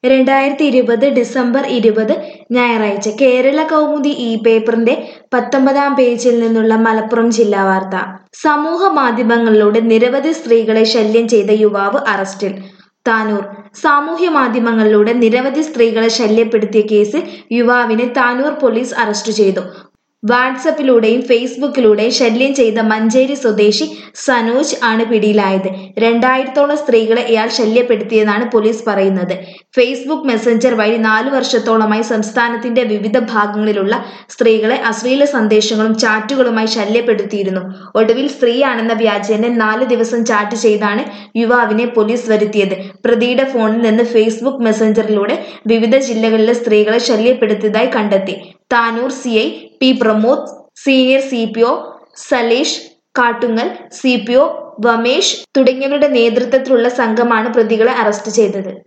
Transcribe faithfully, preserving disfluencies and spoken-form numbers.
രണ്ടായിരത്തി ഇരുപത് ഡിസംബർ ഇരുപത് ഞായറാഴ്ച കേരള കൗമുദി ഇ പേപ്പറിന്റെ പത്തൊമ്പതാം പേജിൽ നിന്നുള്ള മലപ്പുറം ജില്ലാ വാർത്ത. സമൂഹ മാധ്യമങ്ങളിലൂടെ നിരവധി സ്ത്രീകളെ ശല്യം ചെയ്ത യുവാവ് അറസ്റ്റിൽ. താനൂർ സാമൂഹ്യ മാധ്യമങ്ങളിലൂടെ നിരവധി സ്ത്രീകളെ ശല്യപ്പെടുത്തിയ കേസിൽ യുവാവിനെ താനൂർ പോലീസ് അറസ്റ്റ് ചെയ്തു. വാട്സപ്പിലൂടെയും ഫേസ്ബുക്കിലൂടെയും ശല്യം ചെയ്ത മഞ്ചേരി സ്വദേശി സനോജ് ആണ് പിടിയിലായത്. രണ്ടായിരത്തോളം സ്ത്രീകളെ ഇയാൾ ശല്യപ്പെടുത്തിയെന്നാണ് പോലീസ് പറയുന്നത്. ഫേസ്ബുക്ക് മെസഞ്ചർ വഴി നാലു വർഷത്തോളമായി സംസ്ഥാനത്തിന്റെ വിവിധ ഭാഗങ്ങളിലുള്ള സ്ത്രീകളെ അശ്ലീല സന്ദേശങ്ങളും ചാറ്റുകളുമായി ശല്യപ്പെടുത്തിയിരുന്നു. ഒടുവിൽ സ്ത്രീയാണെന്ന വ്യാജേന നാല് ദിവസം ചാറ്റ് ചെയ്താണ് യുവാവിനെ പോലീസ് വരുത്തിയത്. പ്രതിയുടെ ഫോണിൽ നിന്ന് ഫേസ്ബുക്ക് മെസഞ്ചറിലൂടെ വിവിധ ജില്ലകളിലെ സ്ത്രീകളെ ശല്യപ്പെടുത്തിയതായി കണ്ടെത്തി. Tanur C I P Pramod, senior C P O Salesh Kattungal, C P O Vamesh തുടങ്ങിയവരുടെ നേതൃത്വത്തിലുള്ള സംഘമാണ് പ്രതികളെ അറസ്റ്റ് ചെയ്തത്.